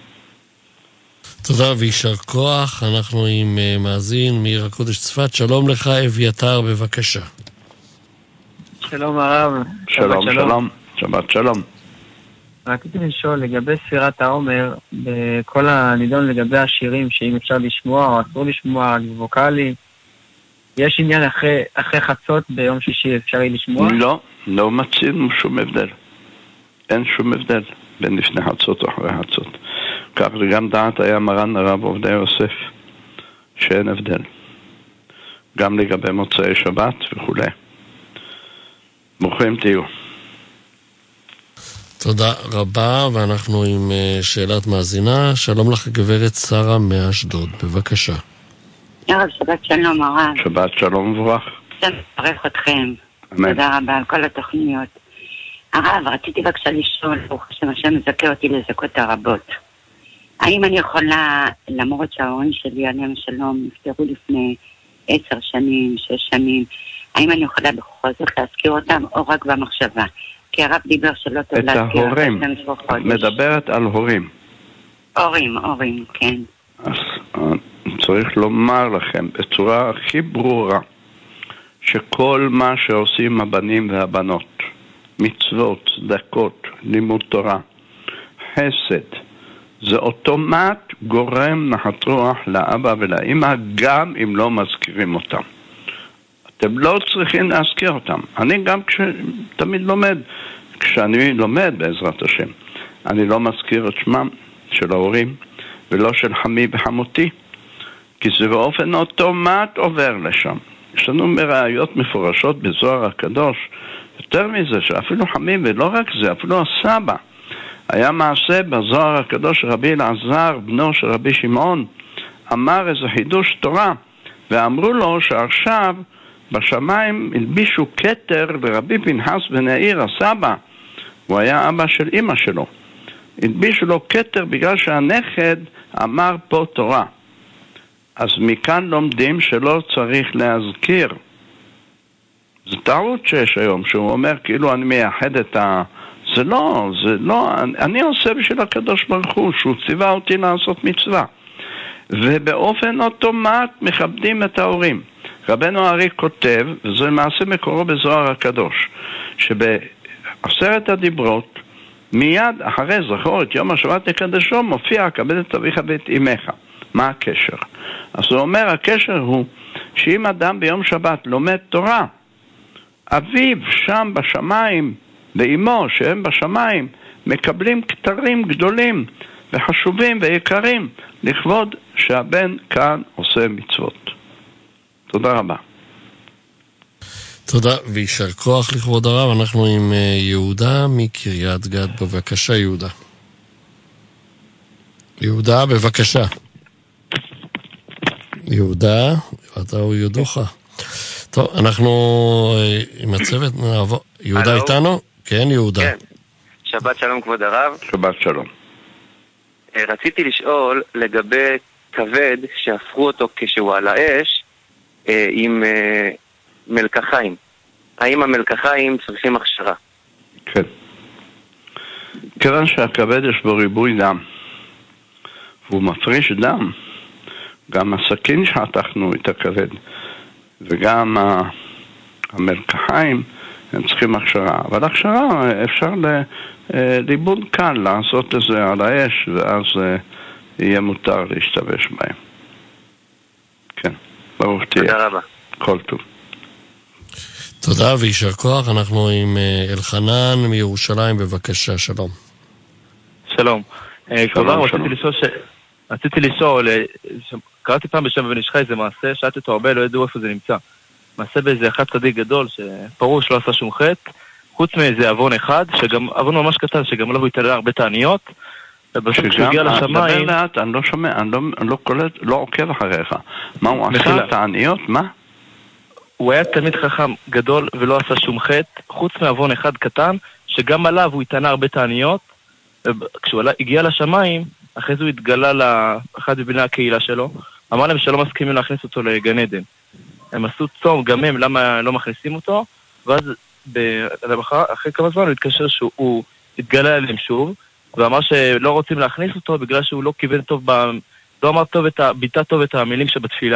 תודה וישר כוח. אנחנו עם מאזין מעיר הקודש צפת. שלום לך אביתר, בבקשה. שלום הרב. שלום, שלום. שבת שלום. רציתי לשאול לגבי ספירת העומר, בכל הנידון לגבי השירים, שאם אפשר לשמוע או אסור לשמוע, ווקלי, יש עניין אחרי חצות ביום שישי אפשרי לשמוע? לא מצינו שום הבדל. אין שום הבדל בין לפני חצות או אחרי חצות. כך גם דעת היה מרן הרב עובדיה יוסף, שאין הבדל. גם לגבי מוצאי שבת וכו'. ברוכים תהיו. תודה רבה, ואנחנו עם שאלת מאזינה. שלום לך גברת שרה מאשדוד, בבקשה. ערב שבת שלום הרב. שבת שלום וברח. אני מברך אתכם. תודה רבה על כל התוכניות. הרב, רציתי בבקשה לשאול, ברוך השם השם מזכה אותי לזכות הרבות. האם אני יכולה, למרות שההורים שלי עליהם שלום נפטרו לפני 10 שנים, 6 שנים, האם אני יכולה בכל זאת להזכיר אותם או רק במחשבה? כי הרב דיבר שלא טוב להזכיר. את ההורים, מדברת על הורים. הורים, כן. אז צריך לומר לכם בצורה הכי ברורה, שכל מה שעושים הבנים והבנות, מצוות, צדקות, לימוד תורה, חסד, זה אוטומט גורם נחת רוח לאבא ולאמא, גם אם לא מזכירים אותם. אתם לא צריכים להזכיר אותם. אני גם תמיד לומד, כשאני לומד בעזרת השם, אני לא מזכיר את שמם של ההורים, ולא של חמי וחמותי, כי זה באופן אוטומט עובר לשם. יש לנו מראיות מפורשות בזוהר הקדוש, יותר מזה, שאפילו חמי, ולא רק זה, אפילו הסבא, היה מעשה בזוהר הקדוש, רבי אלעזר, בנו של רבי שמעון, אמר איזה חידוש תורה, ואמרו לו שעכשיו בשמיים הלבישו כתר לרבי פנחס בן יאיר, הסבא, הוא היה אבא של אמא שלו, הלבישו לו כתר בגלל שהנכד אמר פה תורה. אז מכאן לומדים שלא צריך להזכיר. זה טעות שיש היום, שהוא אומר כאילו אני מייחד את זה לא, אני עושה בשביל הקדוש ברוך הוא, שהוא ציווה אותי לעשות מצווה. ובאופן אוטומט מכבדים את ההורים. רבנו הארי כותב, וזה למעשה מקורו בזוהר הקדוש, שבעשרת הדיברות, מיד אחרי זכור את יום השבת לקדשו, מופיע כבד את אביך ואת אמך. מה הקשר? אז הוא אומר, הקשר הוא שאם אדם ביום שבת לומד תורה, אביו שם בשמיים ואימו שהם בשמיים מקבלים כתרים גדולים וחשובים ויקרים לכבוד שהבן כאן עושה מצוות. תודה רבה. תודה וישר כוח לכבוד הרב. אנחנו עם יהודה מקריית גת, בבקשה יהודה. יהודה, בבקשה. יהודה, אתה הוא יודוך. טוב, אנחנו עם הצוות נעבור. יהודה איתנו? כן, יהודה. כן. שבת שלום כבוד הרב. שבת שלום. רציתי לשאול לגבי כבד שהפכו אותו כשהוא על האש עם מלקחיים. האם המלקחיים צריכים הכשרה? כן. כיוון שהכבד יש בו ריבוי דם, והוא מפריש דם, גם הסכין שעתכנו את הכבד, וגם המלקחיים, הם צריכים הכשרה. אבל הכשרה אפשר ליבון קל לעשות את זה על האש, ואז יהיה מותר להשתמש בהם. כן, ברוך תהיה. תודה רבה. כל טוב. תודה וישר כוח. אנחנו עם אלחנן מירושלים, בבקשה, שלום. שלום. כלומר, רציתי לשאול, קראתי פעם בשם בן איש חי איזה מעשה, שאלתי אותו הרבה, לא ידעו איפה זה נמצא. מעשה באיזה אחד צדיק גדול, שפרוש לא עשה שום חטא, חוץ מאיזה עוון אחד, שגם עוון ממש קטן, שגם לא הוא התעלה הרבה תעניות, ובסוף כשהוא הגיע לשמיים... אני לא שומע, אני לא קולט, לא עוקב אחריך. מה הוא עשה? תעניות? מה? הוא היה תלמיד חכם גדול ולא עשה שום חטא, חוץ מעוון אחד קטן, שגם עליו הוא התענה הרבה תעניות, כשהוא הגיע לשמיים, אחרי זה הוא התגלה לאחד מבני הקהילה שלו, אמר להם שלא מסכימים להכניס אותו לגן עדן. הם עשו צום, גם הם, למה לא מכניסים אותו, ואז אחרי כמה זמן הוא התקשר שהוא התגלה אליהם שוב, ואמר שלא רוצים להכניס אותו בגלל שהוא לא כיוון טוב, לא אמר טוב ביטא טוב את המילים שבתפילה.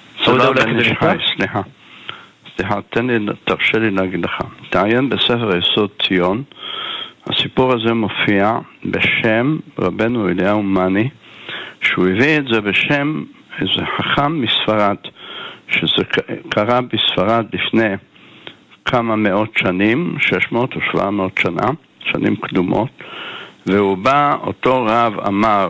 סליחה, תרשה לי להגיד לך. תעיין בספר יסוד ציון, הסיפור הזה מופיע בשם רבנו אליהו מאני, שהוא הביא את זה בשם איזה חכם מספרד, שזה קרה בספרד לפני כמה מאות שנים, 600 או 700 שנה, שנים קדומות, והוא בא, אותו רב אמר,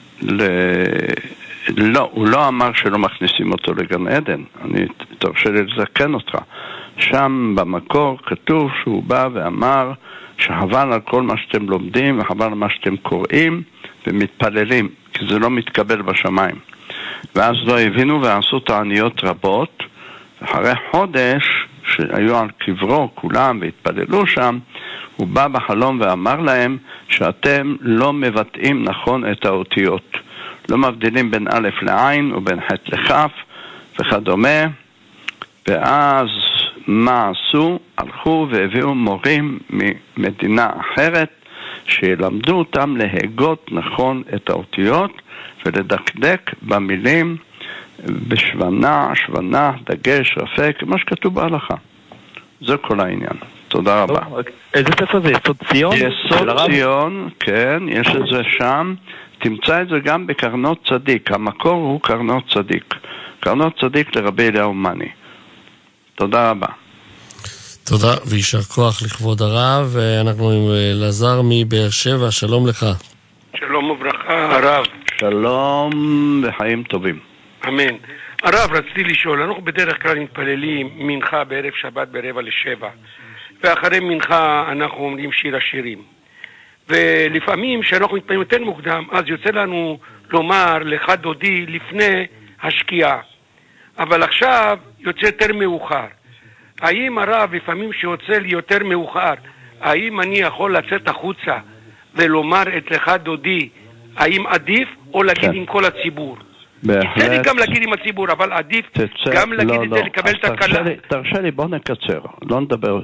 הוא לא אמר שלא מכניסים אותו לגן עדן, אני תרשה לי לזכן אותך. שם במקור כתוב שהוא בא ואמר שחבל על כל מה שאתם לומדים וחבל על מה שאתם קוראים ומתפללים, כי זה לא מתקבל בשמיים. ואז לא הבינו ועשו תעניות רבות, ואחרי חודש שהיו על קברו כולם והתפללו שם, הוא בא בחלום ואמר להם שאתם לא מבטאים נכון את האותיות, לא מבדילים בין א' לעין ובין ח' לח' וכדומה. ואז מה עשו? הלכו והביאו מורים ממדינה אחרת שילמדו אותם להגות נכון את האותיות ולדקדק במילים בשבנה, שוונה, דגש, רפה, כמו שכתוב בהלכה. זה כל העניין. תודה רבה. איזה ספר זה? יסוד ציון? יסוד ציון, כן, יש את זה שם. תמצא את זה גם בקרנות צדיק. המקור הוא קרנות צדיק. קרנות צדיק לרבי אליהו מאני. תודה רבה. תודה וישר כוח לכבוד הרב. אנחנו עם לזר מבאר שבע, שלום לך. שלום וברכה הרב. שלום וחיים טובים. אמן. הרב, רציתי לשאול, אנחנו בדרך כלל מתפללים מנחה בערב שבת ב6:45, ואחרי מנחה אנחנו אומרים שיר השירים, ולפעמים כשאנחנו מתפללים יותר מוקדם אז יוצא לנו לומר לך דודי לפני השקיעה, אבל עכשיו יוצא יותר מאוחר. האם הרב, לפעמים שיוצא לי יותר מאוחר, האם אני יכול לצאת החוצה ולומר את לך דודי, האם עדיף או להגיד עם כל הציבור? יצא לי גם להגיד עם הציבור, אבל עדיף גם להגיד את זה, לקבל את הקלה. תרשה לי, בוא נקצר, לא נדבר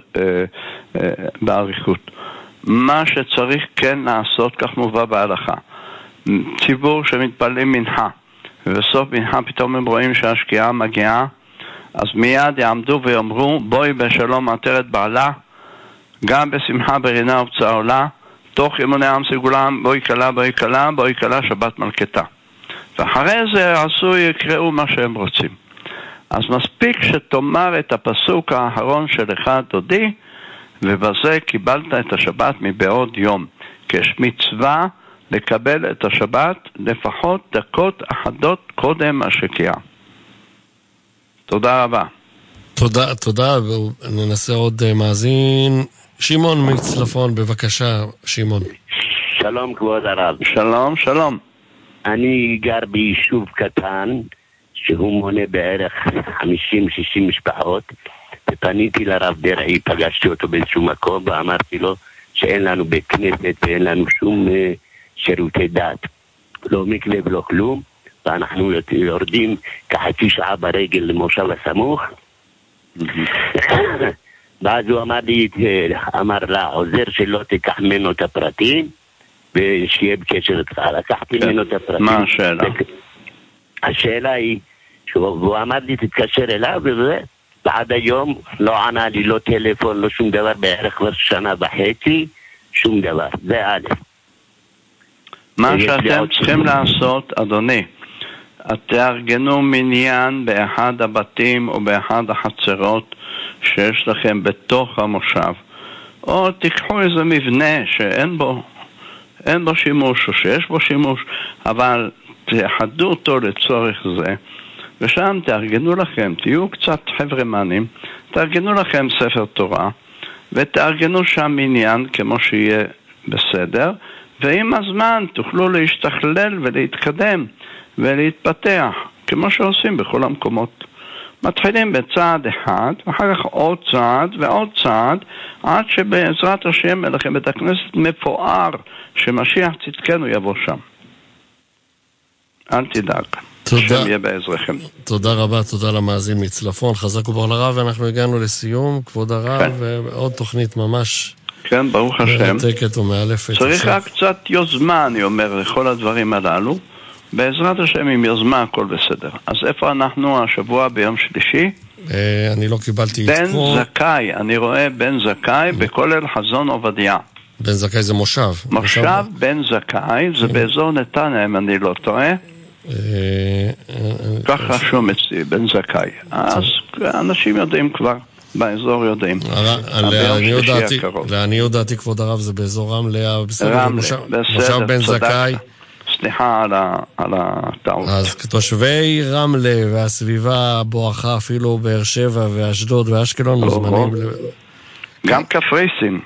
באריכות. מה שצריך כן לעשות, כך מובא בהלכה. ציבור שמתפללים מנחה, ובסוף מנחה פתאום הם רואים שהשקיעה מגיעה, אז מיד יעמדו ויאמרו, בואי בשלום עטרת בעלה, גם בשמחה ברינה ובצהולה, תוך ימוני עם סגולם, בואי קלה, בואי קלה, בואי קלה, שבת מלכתה. ואחרי זה עשו יקראו מה שהם רוצים. אז מספיק שתאמר את הפסוק האחרון של אחד דודי, ובזה קיבלת את השבת מבעוד יום. כי יש מצווה לקבל את השבת לפחות דקות אחדות קודם השקיעה. תודה רבה. תודה. ננסה עוד מאזין. שמעון מצלפון, בבקשה, שמעון. שלום כבוד הרב. שלום. אני גר ביישוב קטן שהוא מונה בערך 50-60 משפחות, ופניתי לרב דרעי, פגשתי אותו באיזשהו מקום ואמרתי לו שאין לנו בית כנסת ואין לנו שום שירותי דת, לא מקווה ולא כלום, ואנחנו יורדים כחצי שעה ברגל למושב הסמוך ואז הוא אמר לעוזר שלו, תיקח ממנו את הפרטים, ושיהיה בקשר איתך. לקחתי ממנו את הפרטים. מה השאלה? השאלה היא, הוא אמר לי, תתקשר אליו, ועד היום לא ענה לי, לא טלפון, לא שום דבר, בערך כבר שנה וחצי, שום דבר. זה א'. מה שאתם צריכים לעשות, אדוני, תארגנו מניין באחד הבתים או באחד החצרות שיש לכם בתוך המושב, או תיקחו איזה מבנה שאין בו שימוש או שיש בו שימוש, אבל תחדו אותו לצורך זה, ושם תארגנו לכם, תהיו קצת חברמנים, תארגנו לכם ספר תורה ותארגנו שם מניין כמו שיהיה בסדר, ועם הזמן תוכלו להשתכלל ולהתקדם ולהתפתח, כמו שעושים בכל המקומות. מתחילים בצעד אחד, ואחר כך עוד צעד ועוד צעד, עד שבעזרת השם אליכם בית הכנסת מפואר, שמשיח צדקנו יבוא שם. אל תדאג. שם יהיה בעזרכם. תודה רבה, תודה למאזין מצלפון, חזק וברוך לרב, ואנחנו הגענו לסיום, כבוד הרב, ועוד תוכנית ממש... כן, ברוך השם. מרתקת ומאלפת. צריך רק קצת יוזמה, אני אומר, לכל הדברים הללו. בעזרת השם, עם יוזמה, הכל בסדר. אז איפה אנחנו השבוע ביום שלישי? אני לא קיבלתי בן זכאי, אני רואה בן זכאי בכולל חזון עובדיה. בן זכאי זה מושב. מושב בן זכאי, זה באזור נתניה, אם אני לא טועה. כך רשום אצלי, בן זכאי. אז אנשים יודעים כבר. באזור יודעים. אני יודעתי, כבוד הרב, זה באזור רמלה, מושב בן זכאי. סליחה על הטעות. אז תושבי רמלה והסביבה בואכה, אפילו באר שבע ואשדוד ואשקלון מוזמנים. גם קפריסין.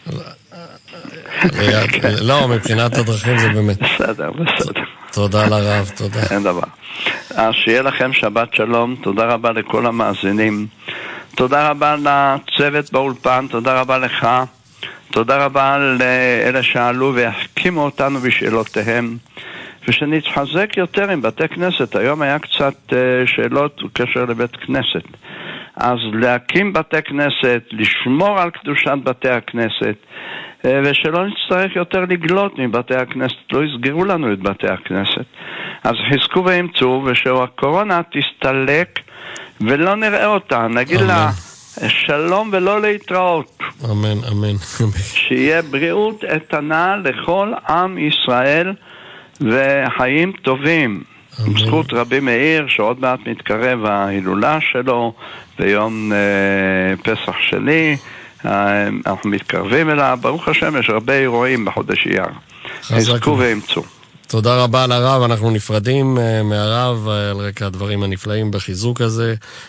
לא, מבחינת הדרכים זה באמת. בסדר. תודה לרב, תודה. אין דבר. אז שיהיה לכם שבת שלום, תודה רבה לכל המאזינים. תודה רבה לצוות באולפן, תודה רבה לך, תודה רבה לאלה שעלו והחכימו אותנו בשאלותיהם, ושנתחזק יותר עם בתי כנסת. היום היה קצת שאלות בקשר לבית כנסת, אז להקים בתי כנסת, לשמור על קדושת בתי הכנסת, ושלא נצטרך יותר לגלות מבתי הכנסת, לא יסגרו לנו את בתי הכנסת. אז חזקו ואמצו, ושהקורונה תסתלק ולא נראה אותה, נגיד לה שלום ולא להתראות. אמן, אמן. שיהיה בריאות איתנה לכל עם ישראל וחיים טובים. בזכות רבי מאיר, שעוד מעט מתקרב ההילולה שלו ביום פסח שני, אנחנו מתקרבים אליו. ברוך השם, יש הרבה אירועים בחודש אייר. חזקו ואמצו. תודה רבה לרב, אנחנו נפרדים מהרב על רקע הדברים הנפלאים בחיזוק הזה.